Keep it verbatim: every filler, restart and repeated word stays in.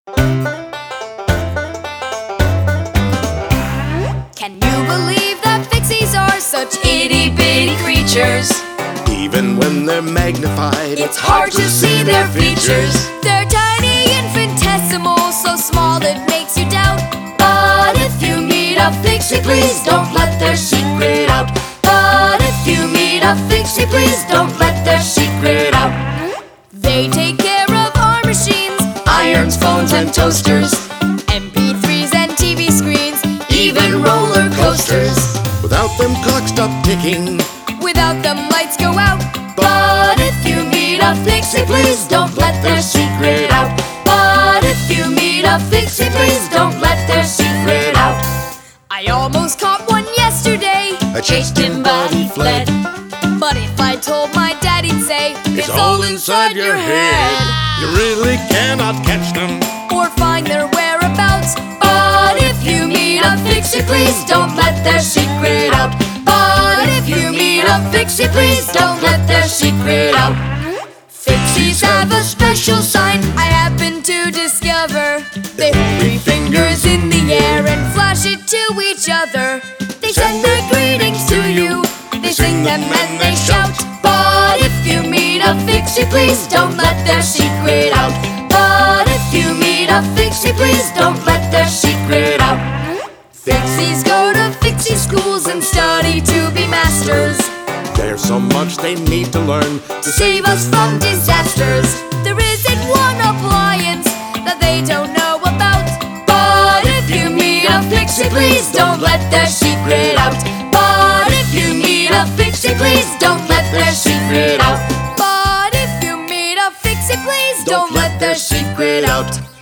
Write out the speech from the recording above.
Can you believe that pixies are such itty-bitty creatures? Even when they're magnified, It's hard to see their features. They're tiny, infinitesimal, so small it makes you doubt. But if you meet a pixie, please don't let their secret out. But if you meet a pixie, please don't let their secret out. They take care of our machines, irons, phones, and toasters, M P threes and T V screens, even roller coasters. Without them, clocks stop ticking. Without them, lights go out. But if you meet a pixie, please don't let their secret out. But if you meet a pixie, please don't let their secret out. I almost caught one yesterday. I chased him, but he fled. But if I told my dad, he'd say, It's all inside your head. You really cannot catch them or find their whereabouts. But if you meet a pixie, please don't let their secret out. But if you meet a pixie, please don't let their secret out. Pixies have a special sign I happen to discover. They hold three fingers in the air and flash it to each other. They send their greetings to you, they sing them and they shout. But if you meet a pixie, please don't let their secret out. But if you meet a pixie, please don't let their secret out. Pixies go to pixie schools and study to be masters. There's so much they need to learn To save us from disasters. There isn't one appliance that they don't know about. But if you meet a pixie, please don't let their secret out. But if you meet a pixie, please don't let their secret out. But if you meet a pixie, please don't let their secret out.